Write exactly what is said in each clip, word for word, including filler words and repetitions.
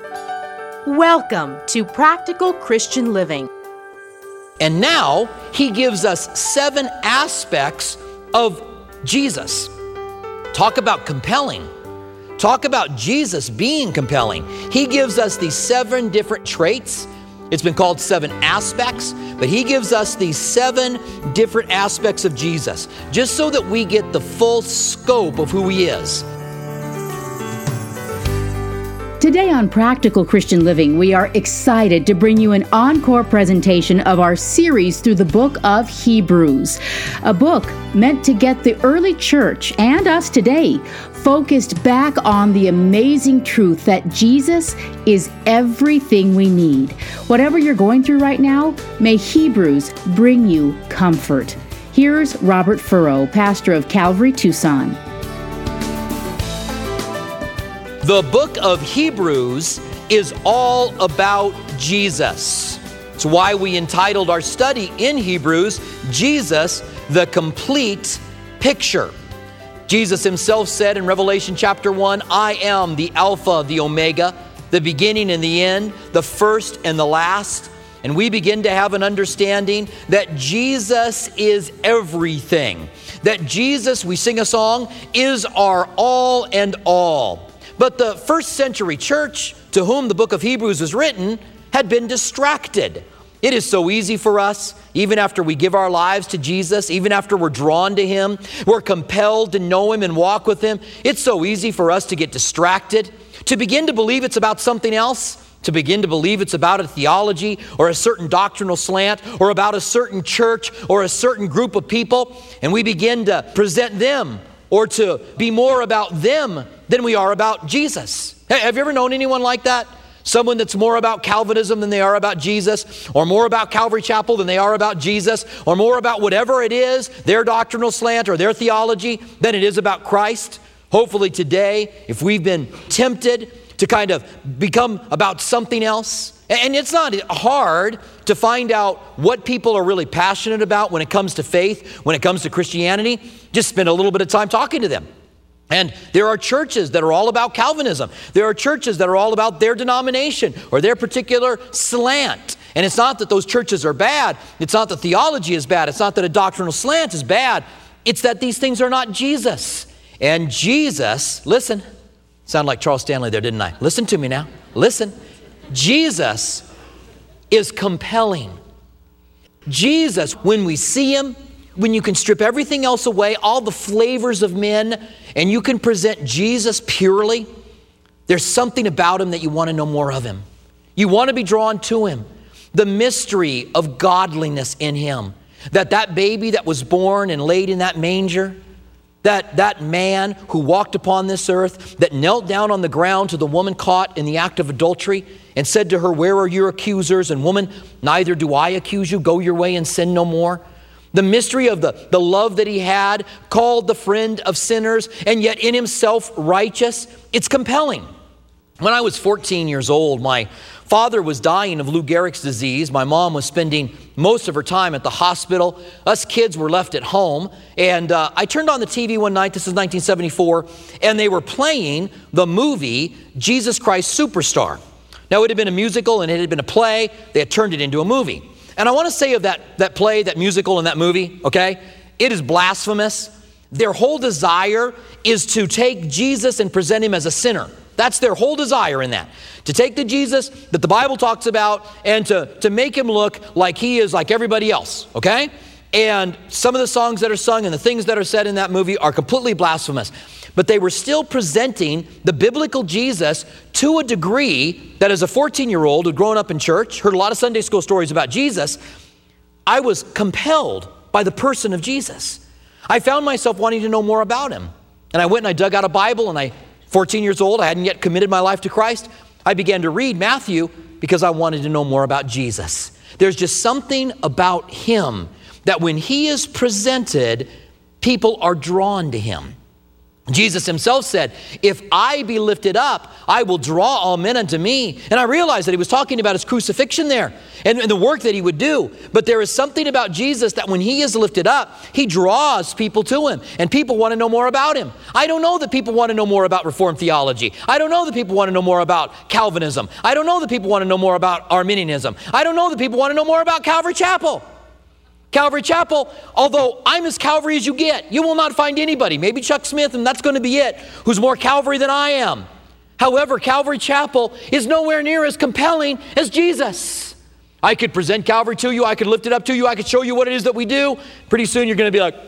Welcome to Practical Christian Living. And now he gives us seven aspects of Jesus. Talk about compelling. Talk about Jesus being compelling. He gives us these seven different traits. It's been called seven aspects, but he gives us these seven different aspects of Jesus, just so that we get the full scope of who he is. Today on Practical Christian Living, we are excited to bring you an encore presentation of our series through the book of Hebrews, a book meant to get the early church and us today focused back on the amazing truth that Jesus is everything we need. Whatever you're going through right now, may Hebrews bring you comfort. Here's Robert Furrow, pastor of Calvary Tucson. The book of Hebrews is all about Jesus. It's why we entitled our study in Hebrews, Jesus, the Complete Picture. Jesus himself said in Revelation chapter one, I am the Alpha, the Omega, the beginning and the end, the first and the last. And we begin to have an understanding that Jesus is everything. That Jesus, we sing a song, is our all and all. But the first century church to whom the book of Hebrews is written had been distracted. It is so easy for us, even after we give our lives to Jesus, even after we're drawn to him, we're compelled to know him and walk with him. It's so easy for us to get distracted, to begin to believe it's about something else, to begin to believe it's about a theology or a certain doctrinal slant or about a certain church or a certain group of people, and we begin to present them or to be more about them than we are about Jesus. Have you ever known anyone like that? Someone that's more about Calvinism than they are about Jesus, or more about Calvary Chapel than they are about Jesus, or more about whatever it is, their doctrinal slant or their theology, than it is about Christ. Hopefully today, if we've been tempted to kind of become about something else, and it's not hard to find out what people are really passionate about when it comes to faith, when it comes to Christianity, just spend a little bit of time talking to them. And there are churches that are all about Calvinism. There are churches that are all about their denomination or their particular slant. And it's not that those churches are bad. It's not that theology is bad. It's not that a doctrinal slant is bad. It's that these things are not Jesus. And Jesus, listen, sound like Charles Stanley there, didn't I? Listen to me now. Listen. Jesus is compelling. Jesus, when we see him, when you can strip everything else away, all the flavors of men, and you can present Jesus purely, there's something about him that you want to know more of him. You want to be drawn to him. The mystery of godliness in him. That that baby that was born and laid in that manger, that that man who walked upon this earth, that knelt down on the ground to the woman caught in the act of adultery and said to her, where are your accusers? And woman, neither do I accuse you. Go your way and sin no more. The mystery of the, the love that he had, called the friend of sinners, and yet in himself righteous. It's compelling. When I was fourteen years old, my father was dying of Lou Gehrig's disease. My mom was spending most of her time at the hospital. Us kids were left at home. And uh, I turned on the T V one night, this is nineteen seventy-four, and they were playing the movie Jesus Christ Superstar. Now, it had been a musical and it had been a play. They had turned it into a movie. And I want to say of that, that play, that musical, and that movie, okay, it is blasphemous. Their whole desire is to take Jesus and present him as a sinner. That's their whole desire in that. To take the Jesus that the Bible talks about and to, to make him look like he is like everybody else, okay? And some of the songs that are sung and the things that are said in that movie are completely blasphemous. But they were still presenting the biblical Jesus to a degree that as a fourteen-year-old who'd grown up in church, heard a lot of Sunday school stories about Jesus, I was compelled by the person of Jesus. I found myself wanting to know more about him. And I went and I dug out a Bible, and I, fourteen years old, I hadn't yet committed my life to Christ. I began to read Matthew because I wanted to know more about Jesus. There's just something about him that when he is presented, people are drawn to him. Jesus himself said, if I be lifted up, I will draw all men unto me. And I realized that he was talking about his crucifixion there and, and the work that he would do. But there is something about Jesus that when he is lifted up, he draws people to him. And people want to know more about him. I don't know that people want to know more about Reformed theology. I don't know that people want to know more about Calvinism. I don't know that people want to know more about Arminianism. I don't know that people want to know more about Calvary Chapel. Calvary Chapel, although I'm as Calvary as you get, you will not find anybody, maybe Chuck Smith, and that's going to be it, who's more Calvary than I am. However, Calvary Chapel is nowhere near as compelling as Jesus. I could present Calvary to you, I could lift it up to you, I could show you what it is that we do. Pretty soon you're going to be like,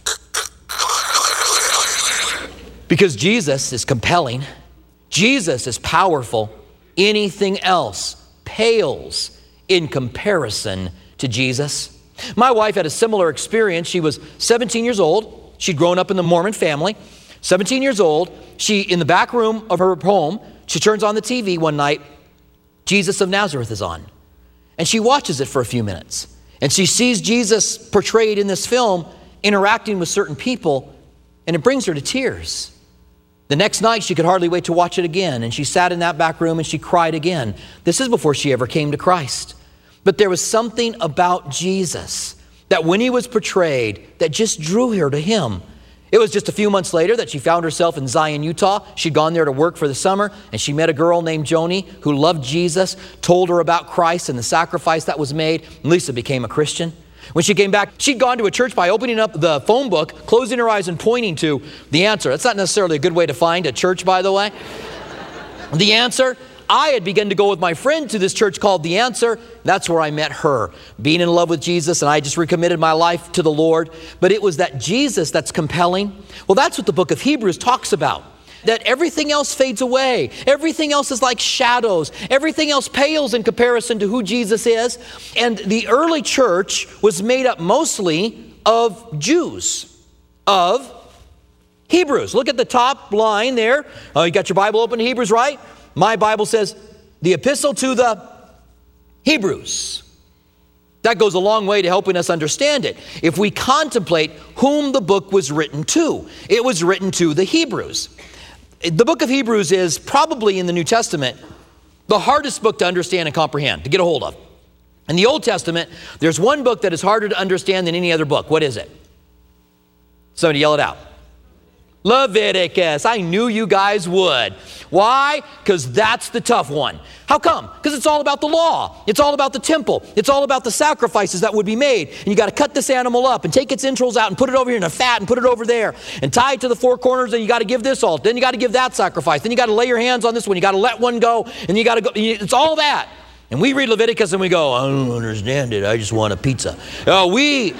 because Jesus is compelling, Jesus is powerful. Anything else pales in comparison to Jesus. My wife had a similar experience. She was seventeen years old. She'd grown up in the Mormon family. seventeen years old. She, in the back room of her home, she turns on the T V one night. Jesus of Nazareth is on. And she watches it for a few minutes. And she sees Jesus portrayed in this film interacting with certain people, and it brings her to tears. The next night, she could hardly wait to watch it again. And she sat in that back room and she cried again. This is before she ever came to Christ. But there was something about Jesus that when he was portrayed that just drew her to him. It was just a few months later that she found herself in Zion, Utah. She'd gone there to work for the summer, and she met a girl named Joni who loved Jesus, told her about Christ and the sacrifice that was made. And Lisa became a Christian. When she came back, she'd gone to a church by opening up the phone book, closing her eyes and pointing to the answer. That's not necessarily a good way to find a church, by the way. The answer. I had begun to go with my friend to this church called The Answer. That's where I met her, being in love with Jesus, and I just recommitted my life to the Lord. But it was that Jesus that's compelling. Well, that's what the book of Hebrews talks about, that everything else fades away. Everything else is like shadows. Everything else pales in comparison to who Jesus is. And the early church was made up mostly of Jews, of Hebrews. Look at the top line there. Oh, you got your Bible open to Hebrews, right? My Bible says, the epistle to the Hebrews. That goes a long way to helping us understand it. If we contemplate whom the book was written to, it was written to the Hebrews. The book of Hebrews is probably in the New Testament the hardest book to understand and comprehend, to get a hold of. In the Old Testament, there's one book that is harder to understand than any other book. What is it? Somebody yell it out. Leviticus. I knew you guys would. Why? Because that's the tough one. How come? Because it's all about the law. It's all about the temple. It's all about the sacrifices that would be made. And you got to cut this animal up and take its entrails out and put it over here in a fat and put it over there and tie it to the four corners, and you got to give this all. Then you got to give that sacrifice. Then you got to lay your hands on this one. You got to let one go, and you got to go. It's all that. And we read Leviticus and we go, I don't understand it. I just want a pizza. Uh, we,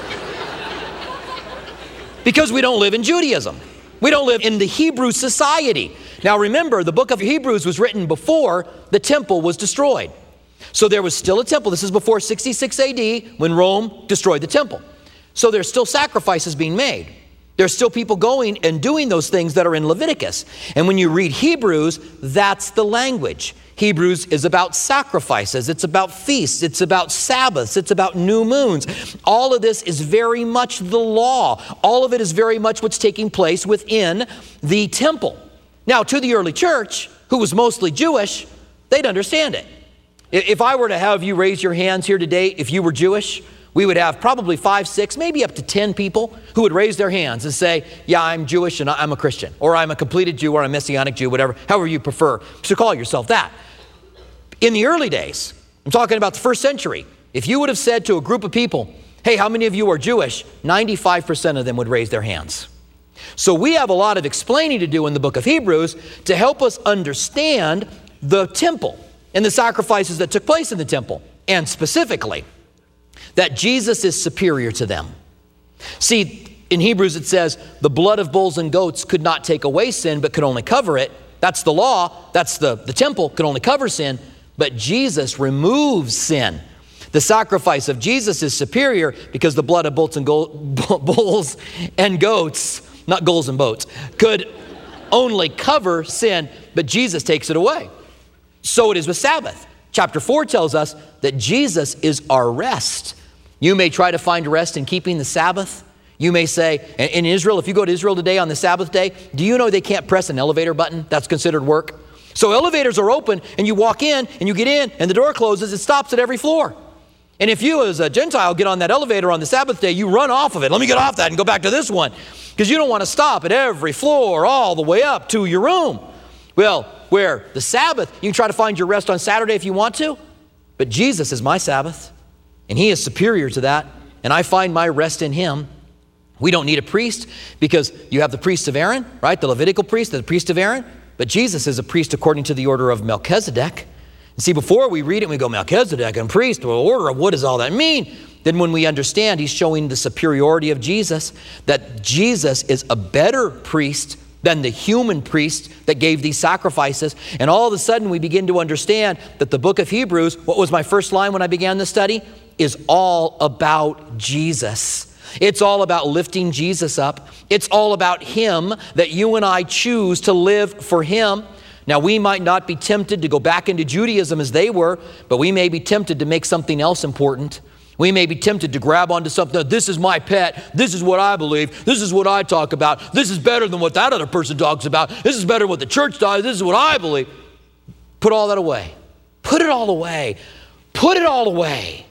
because we don't live in Judaism. We don't live in the Hebrew society. Now remember, the book of Hebrews was written before the temple was destroyed. So there was still a temple. This is before sixty-six A D when Rome destroyed the temple. So there's still sacrifices being made. There's still people going and doing those things that are in Leviticus. And when you read Hebrews, that's the language. Hebrews is about sacrifices. It's about feasts. It's about Sabbaths. It's about new moons. All of this is very much the law. All of it is very much what's taking place within the temple. Now, to the early church, who was mostly Jewish, they'd understand it. If I were to have you raise your hands here today, if you were Jewish, we would have probably five, six, maybe up to ten people who would raise their hands and say, yeah, I'm Jewish and I'm a Christian, or I'm a completed Jew, or I'm a Messianic Jew, whatever, however you prefer to call yourself that. In the early days, I'm talking about the first century, if you would have said to a group of people, hey, how many of you are Jewish? ninety-five percent of them would raise their hands. So we have a lot of explaining to do in the book of Hebrews to help us understand the temple and the sacrifices that took place in the temple, and specifically that Jesus is superior to them. See, in Hebrews it says, the blood of bulls and goats could not take away sin, but could only cover it. That's the law. That's the, the temple could only cover sin, but Jesus removes sin. The sacrifice of Jesus is superior because the blood of bulls and, go, bulls and goats, not goals and boats, could only cover sin, but Jesus takes it away. So it is with Sabbath. Chapter four tells us that Jesus is our rest. You may try to find rest in keeping the Sabbath. You may say, in Israel, if you go to Israel today on the Sabbath day, do you know they can't press an elevator button? That's considered work. So elevators are open, and you walk in, and you get in, and the door closes. It stops at every floor. And if you as a Gentile get on that elevator on the Sabbath day, you run off of it. Let me get off that and go back to this one. Because you don't want to stop at every floor all the way up to your room. Well, where the Sabbath, you can try to find your rest on Saturday if you want to. But Jesus is my Sabbath, and he is superior to that. And I find my rest in him. We don't need a priest because you have the priest of Aaron, right? The Levitical priest, the priest of Aaron. But Jesus is a priest according to the order of Melchizedek. And see, before we read it, we go, Melchizedek and priest, well, order of what does all that mean? Then when we understand, he's showing the superiority of Jesus, that Jesus is a better priest than the human priest that gave these sacrifices. And all of a sudden, we begin to understand that the book of Hebrews, what was my first line when I began the study, is all about Jesus. It's all about lifting Jesus up. It's all about him, that you and I choose to live for him. Now, we might not be tempted to go back into Judaism as they were, but we may be tempted to make something else important. We may be tempted to grab onto something. This is my pet. This is what I believe. This is what I talk about. This is better than what that other person talks about. This is better than what the church does. This is what I believe. Put all that away. Put it all away. Put it all away.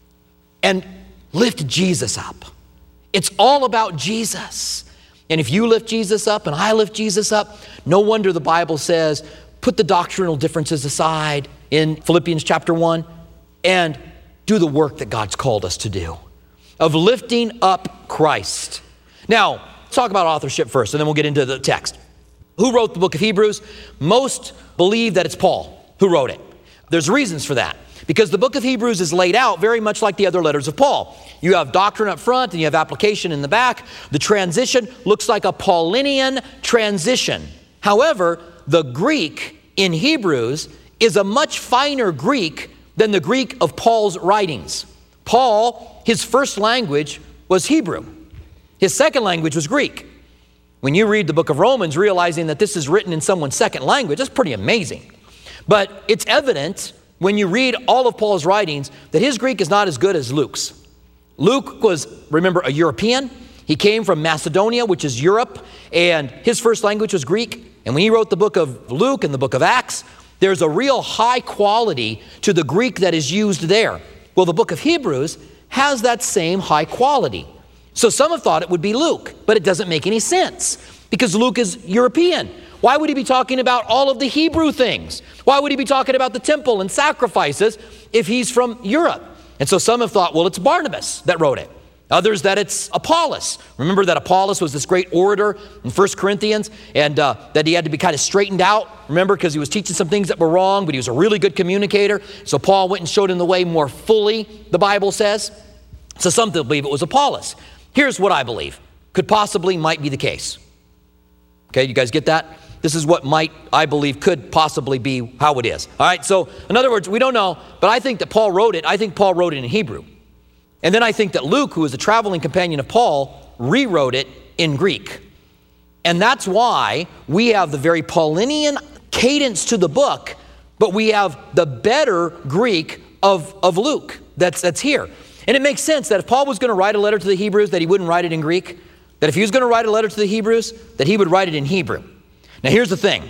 And lift Jesus up. It's all about Jesus. And if you lift Jesus up and I lift Jesus up, no wonder the Bible says, put the doctrinal differences aside in Philippians chapter one and do the work that God's called us to do of lifting up Christ. Now, let's talk about authorship first, and then we'll get into the text. Who wrote the book of Hebrews? Most believe that it's Paul who wrote it. There's reasons for that. Because the book of Hebrews is laid out very much like the other letters of Paul. You have doctrine up front and you have application in the back. The transition looks like a Paulinian transition. However, the Greek in Hebrews is a much finer Greek than the Greek of Paul's writings. Paul, his first language was Hebrew. His second language was Greek. When you read the book of Romans, realizing that this is written in someone's second language, that's pretty amazing. But it's evident when you read all of Paul's writings that his Greek is not as good as Luke's. Luke was, remember, a European. He came from Macedonia, which is Europe, and his first language was Greek. And when he wrote the book of Luke and the book of Acts, there's a real high quality to the Greek that is used there. Well, the book of Hebrews has that same high quality. So some have thought it would be Luke, but it doesn't make any sense because Luke is European. Why would he be talking about all of the Hebrew things? Why would he be talking about the temple and sacrifices if he's from Europe? And so some have thought, well, it's Barnabas that wrote it. Others that it's Apollos. Remember that Apollos was this great orator in First Corinthians and uh, that he had to be kind of straightened out. Remember, because he was teaching some things that were wrong, but he was a really good communicator. So Paul went and showed him the way more fully, the Bible says. So some believe it was Apollos. Here's what I believe could possibly might be the case. Okay, you guys get that? This is what might, I believe, could possibly be how it is. All right, so in other words, we don't know, but I think that Paul wrote it. I think Paul wrote it in Hebrew. And then I think that Luke, who was a traveling companion of Paul, rewrote it in Greek. And that's why we have the very Paulinian cadence to the book, but we have the better Greek of, of Luke that's, that's here. And it makes sense that if Paul was going to write a letter to the Hebrews, that he wouldn't write it in Greek. That if he was going to write a letter to the Hebrews, that he would write it in Hebrew. Now, here's the thing.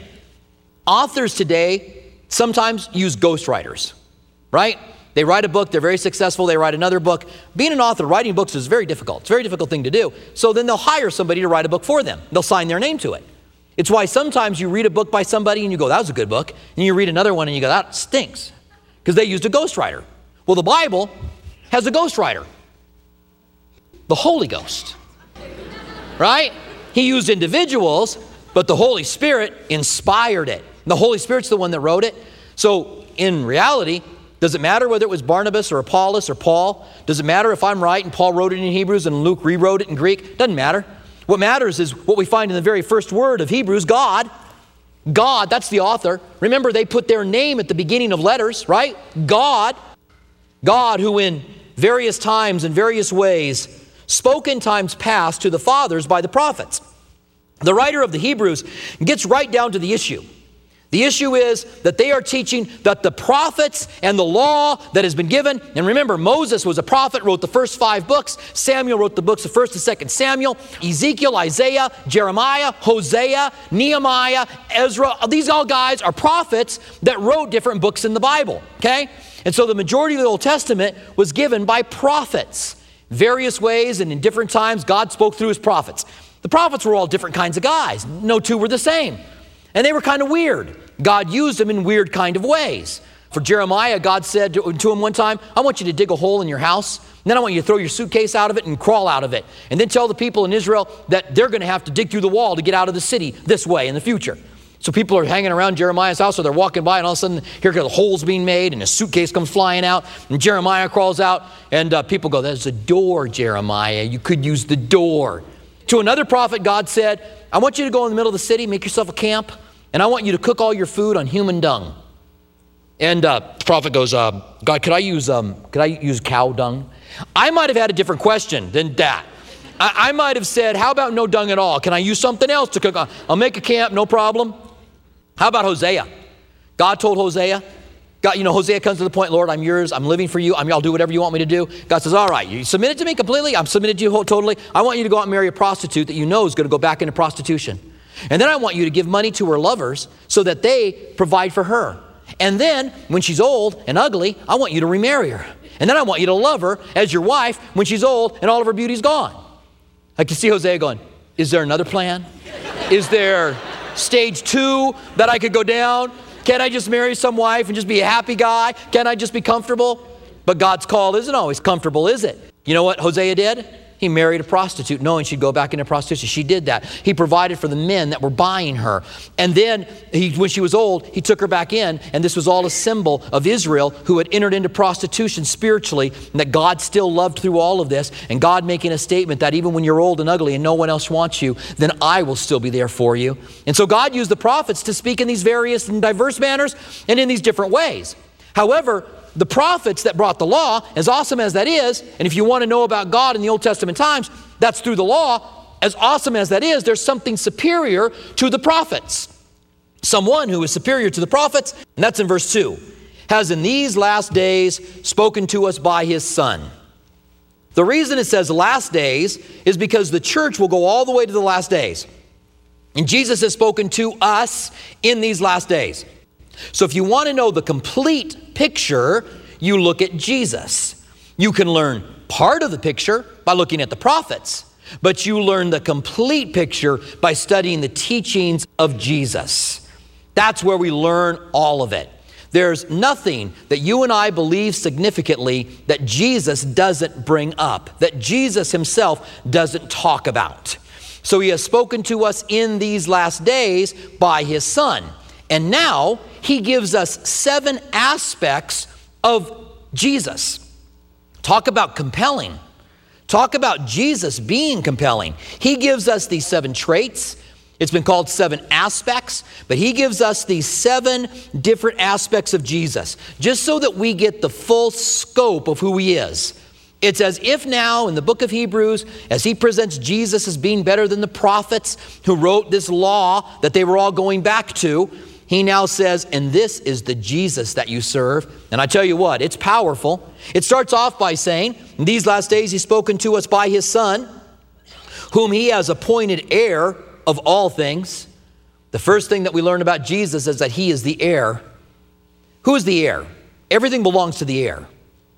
Authors today sometimes use ghostwriters, right? They write a book, they're very successful, they write another book. Being an author, writing books is very difficult. It's a very difficult thing to do. So then they'll hire somebody to write a book for them. They'll sign their name to it. It's why sometimes you read a book by somebody and you go, that was a good book. And you read another one and you go, that stinks. Because they used a ghostwriter. Well, the Bible has a ghostwriter. The Holy Ghost. Right? He used individuals, but the Holy Spirit inspired it. The Holy Spirit's the one that wrote it. So in reality, does it matter whether it was Barnabas or Apollos or Paul? Does it matter if I'm right and Paul wrote it in Hebrews and Luke rewrote it in Greek? Doesn't matter. What matters is what we find in the very first word of Hebrews, God. God, that's the author. Remember, they put their name at the beginning of letters, right? God. God who in various times and various ways spoke in times past to the fathers by the prophets. The writer of the Hebrews gets right down to the issue. The issue is that they are teaching that the prophets and the law that has been given, and remember, Moses was a prophet, wrote the first five books. Samuel wrote the books of first and second Samuel. Ezekiel, Isaiah, Jeremiah, Hosea, Nehemiah, Ezra. These all guys are prophets that wrote different books in the Bible, okay? And so the majority of the Old Testament was given by prophets. Various ways and in different times, God spoke through his prophets. The prophets were all different kinds of guys. No two were the same. And they were kind of weird. God used them in weird kind of ways. For Jeremiah, God said to, to him one time, I want you to dig a hole in your house, and then I want you to throw your suitcase out of it and crawl out of it. And then tell the people in Israel that they're going to have to dig through the wall to get out of the city this way in the future. So people are hanging around Jeremiah's house, or they're walking by, and all of a sudden, here the hole's being made, and a suitcase comes flying out, and Jeremiah crawls out, and uh, people go, there's a door, Jeremiah. You could use the door. To another prophet, God said, I want you to go in the middle of the city, make yourself a camp, and I want you to cook all your food on human dung. And uh, the prophet goes, uh, God, could I use um, could I use cow dung? I might have had a different question than that. I, I might have said, how about no dung at all? Can I use something else to cook on? I'll make a camp, no problem. How about Hosea? God told Hosea, God, you know, Hosea comes to the point, Lord, I'm yours, I'm living for you, I'm, I'll do whatever you want me to do. God says, all right, you submit it to me completely, I'm submitted to you totally. I want you to go out and marry a prostitute that you know is going to go back into prostitution. And then I want you to give money to her lovers so that they provide for her. And then when she's old and ugly, I want you to remarry her. And then I want you to love her as your wife when she's old and all of her beauty's gone. I can see Hosea going, is there another plan? Is there stage two that I could go down? Can I just marry some wife and just be a happy guy? Can I just be comfortable? But God's call isn't always comfortable, is it? You know what Hosea did? He married a prostitute knowing she'd go back into prostitution. She did that. He provided for the men that were buying her. And then he, when she was old, he took her back in, and this was all a symbol of Israel who had entered into prostitution spiritually, and that God still loved through all of this, and God making a statement that even when you're old and ugly and no one else wants you, then I will still be there for you. And so God used the prophets to speak in these various and diverse manners and in these different ways. However, the prophets that brought the law, as awesome as that is, and if you want to know about God in the Old Testament times, that's through the law. As awesome as that is, there's something superior to the prophets. Someone who is superior to the prophets, and that's in verse two, has in these last days spoken to us by his Son. The reason it says last days is because the church will go all the way to the last days. And Jesus has spoken to us in these last days. So if you want to know the complete picture, you look at Jesus. You can learn part of the picture by looking at the prophets, but you learn the complete picture by studying the teachings of Jesus. That's where we learn all of it. There's nothing that you and I believe significantly that Jesus doesn't bring up, that Jesus himself doesn't talk about. So he has spoken to us in these last days by his Son. And now he gives us seven aspects of Jesus. Talk about compelling. Talk about Jesus being compelling. He gives us these seven traits. It's been called seven aspects, but he gives us these seven different aspects of Jesus, just so that we get the full scope of who he is. It's as if now in the book of Hebrews, as he presents Jesus as being better than the prophets who wrote this law that they were all going back to, he now says, and this is the Jesus that you serve. And I tell you what, it's powerful. It starts off by saying, in these last days he's spoken to us by his Son, whom he has appointed heir of all things. The first thing that we learn about Jesus is that he is the heir. Who is the heir? Everything belongs to the heir.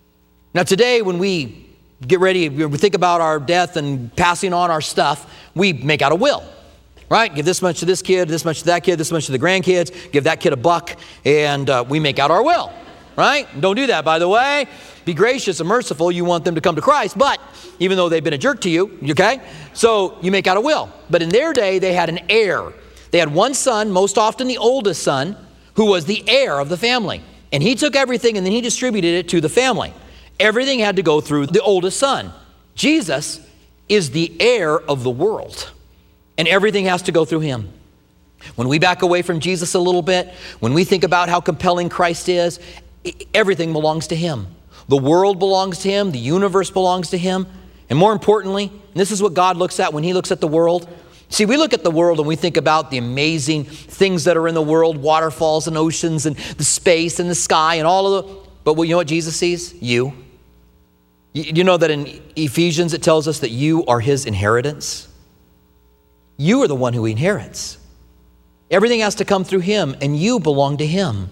Now today when we get ready, we think about our death and passing on our stuff, we make out a will. Right? Give this much to this kid, this much to that kid, this much to the grandkids, give that kid a buck, and uh, we make out our will. Right? Don't do that, by the way. Be gracious and merciful. You want them to come to Christ, but even though they've been a jerk to you, okay? So you make out a will. But in their day, they had an heir. They had one son, most often the oldest son, who was the heir of the family. And he took everything and then he distributed it to the family. Everything had to go through the oldest son. Jesus is the heir of the world. And everything has to go through him. When we back away from Jesus a little bit, when we think about how compelling Christ is, everything belongs to him. The world belongs to him. The universe belongs to him. And more importantly, and this is what God looks at when he looks at the world, See, we look at the world and we think about the amazing things that are in the world, waterfalls and oceans and the space and the sky and all of the, but you know what Jesus sees? You. You know that in Ephesians it tells us that you are his inheritance? You are the one who he inherits. Everything has to come through him, and you belong to him.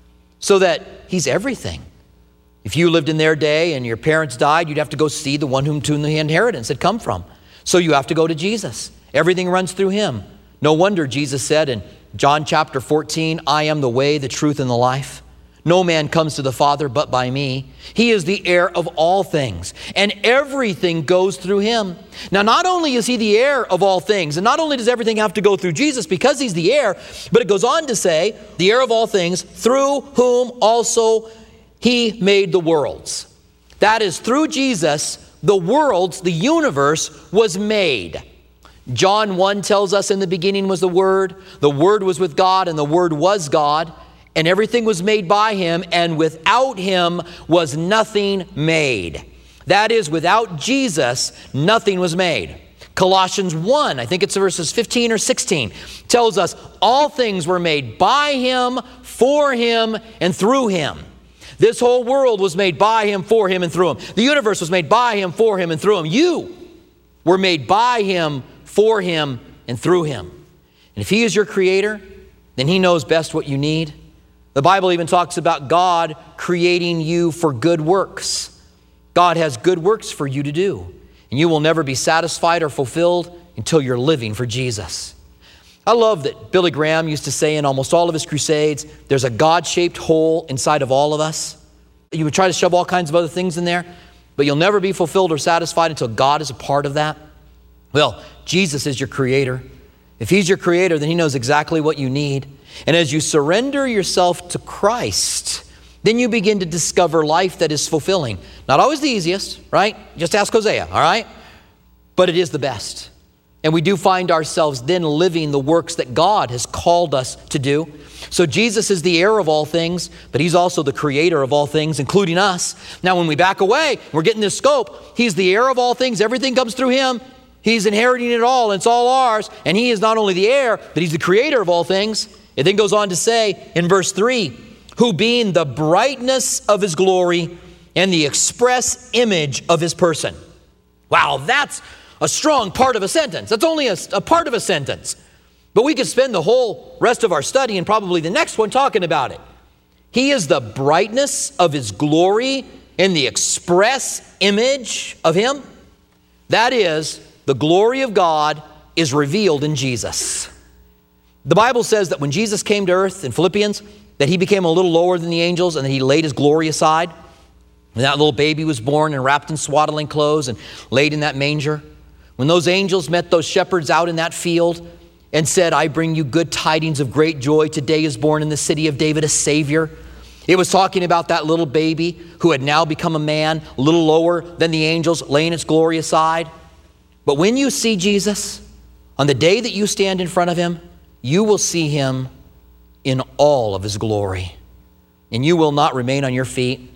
So that he's everything. If you lived in their day and your parents died, you'd have to go see the one whom to the inheritance had come from. So you have to go to Jesus. Everything runs through him. No wonder Jesus said in John chapter fourteen, I am the way, the truth, and the life. No man comes to the Father but by me. He is the heir of all things, and everything goes through him. Now, not only is he the heir of all things, and not only does everything have to go through Jesus because he's the heir, but it goes on to say, the heir of all things, through whom also he made the worlds. That is, through Jesus, the worlds, the universe was made. John one tells us in the beginning was the Word. The Word was with God, and the Word was God. And everything was made by him, and without him was nothing made. That is, without Jesus, nothing was made. Colossians one, I think it's verses fifteen or sixteen, tells us all things were made by him, for him, and through him. This whole world was made by him, for him, and through him. The universe was made by him, for him, and through him. You were made by him, for him, and through him. And if he is your creator, then he knows best what you need. The Bible even talks about God creating you for good works. God has good works for you to do, and you will never be satisfied or fulfilled until you're living for Jesus. I love that Billy Graham used to say in almost all of his crusades, there's a God-shaped hole inside of all of us. You would try to shove all kinds of other things in there, but you'll never be fulfilled or satisfied until God is a part of that. Well, Jesus is your creator. If he's your creator, then he knows exactly what you need. And as you surrender yourself to Christ, then you begin to discover life that is fulfilling. Not always the easiest, right? Just ask Hosea, all right? But it is the best. And we do find ourselves then living the works that God has called us to do. So Jesus is the heir of all things, but he's also the creator of all things, including us. Now, when we back away, we're getting this scope. He's the heir of all things. Everything comes through him. He's inheriting it all, and it's all ours. And he is not only the heir, but he's the creator of all things. It then goes on to say in verse three, who being the brightness of his glory and the express image of his person. Wow, that's a strong part of a sentence. That's only a, a part of a sentence. But we could spend the whole rest of our study and probably the next one talking about it. He is the brightness of his glory and the express image of him. That is, the glory of God is revealed in Jesus. The Bible says that when Jesus came to earth in Philippians, that he became a little lower than the angels and that he laid his glory aside. And that little baby was born and wrapped in swaddling clothes and laid in that manger. When those angels met those shepherds out in that field and said, I bring you good tidings of great joy. Today is born in the city of David a Savior. It was talking about that little baby who had now become a man, a little lower than the angels, laying its glory aside. But when you see Jesus, on the day that you stand in front of him, you will see him in all of his glory, and you will not remain on your feet.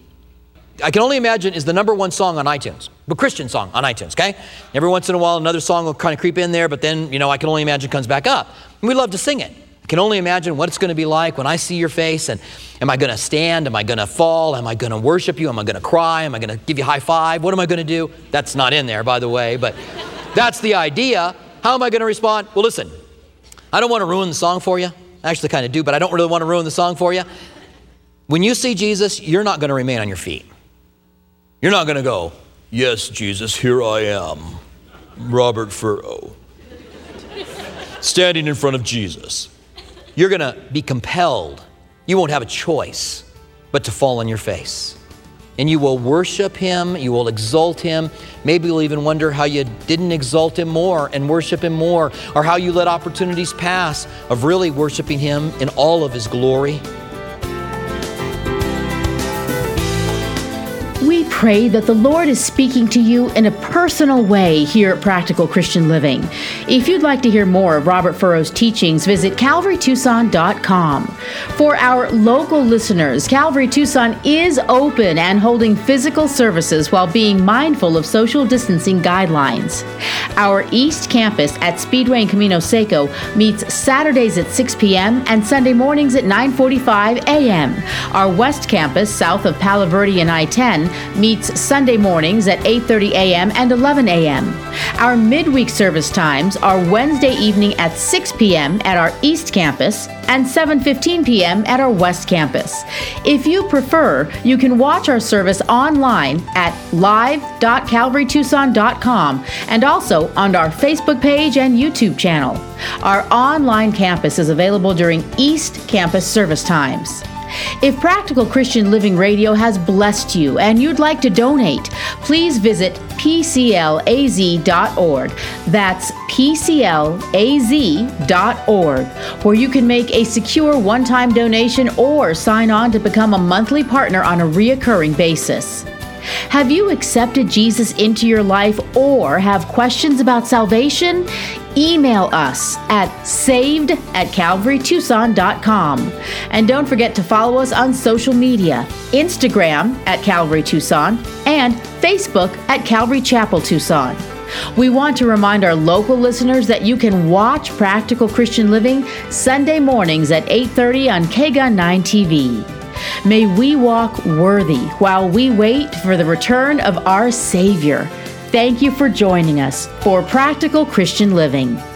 I Can Only Imagine is the number one song on iTunes, a Christian song on iTunes, okay? Every once in a while, another song will kind of creep in there, but then, you know, I Can Only Imagine comes back up. And we love to sing it. I can only imagine what it's going to be like when I see your face, and am I going to stand? Am I going to fall? Am I going to worship you? Am I going to cry? Am I going to give you a high five? What am I going to do? That's not in there, by the way, but that's the idea. How am I going to respond? Well, listen, I don't want to ruin the song for you. I actually kind of do, but I don't really want to ruin the song for you. When you see Jesus, you're not going to remain on your feet. You're not going to go, yes, Jesus, here I am, Robert Furrow, standing in front of Jesus. You're going to be compelled. You won't have a choice but to fall on your face. And you will worship him. You will exalt him. Maybe you'll even wonder how you didn't exalt him more and worship him more, or how you let opportunities pass of really worshiping him in all of his glory. We pray that the Lord is speaking to you in a personal way here at Practical Christian Living. If you'd like to hear more of Robert Furrow's teachings, visit calvary tucson dot com. For our local listeners, Calvary Tucson is open and holding physical services while being mindful of social distancing guidelines. Our East Campus at Speedway and Camino Seco meets Saturdays at six p.m. and Sunday mornings at nine forty-five a.m. Our West Campus, south of Palo Verde and I ten, meets Sunday mornings at eight thirty a.m. and eleven a.m. Our midweek service times are Wednesday evening at six p.m. at our East Campus and seven fifteen p.m. at our West Campus. If you prefer, you can watch our service online at live dot calvary tucson dot com and also on our Facebook page and YouTube channel. Our online campus is available during East Campus service times. If Practical Christian Living Radio has blessed you and you'd like to donate, please visit p c l a z dot org. That's p c l a z dot org, where you can make a secure one-time donation or sign on to become a monthly partner on a reoccurring basis. Have you accepted Jesus into your life or have questions about salvation? Email us at saved at calvary tucson dot com. And don't forget to follow us on social media, Instagram at Calvary Tucson and Facebook at Calvary Chapel Tucson. We want to remind our local listeners that you can watch Practical Christian Living Sunday mornings at eight thirty on K G U N nine T V. May we walk worthy while we wait for the return of our Savior. Thank you for joining us for Practical Christian Living.